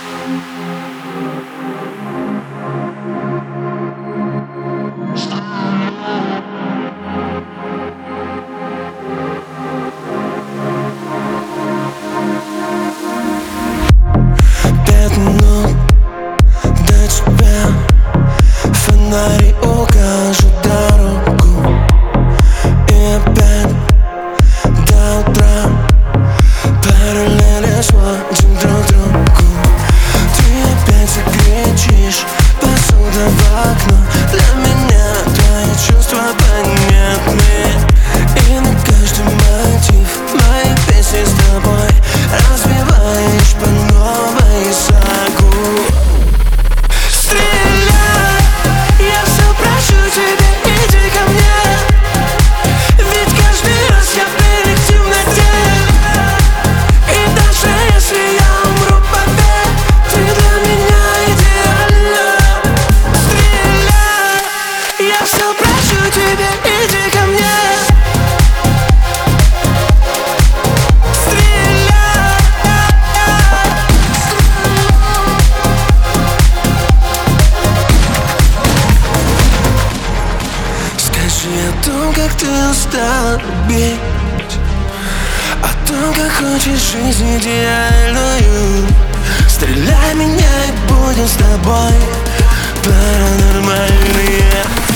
Фонари укажут дорогу, и опять до утра параллели сводим друг другу. Ты опять закричишь, посуда в окно. Для меня твои чувства понятны, и на каждый мотив мои песни с тобой разбиваешь по новой сагу. О том, как ты устала любить, о том, как хочешь жизнь идеальную. Стреляй меня, и будем с тобой паранормальные.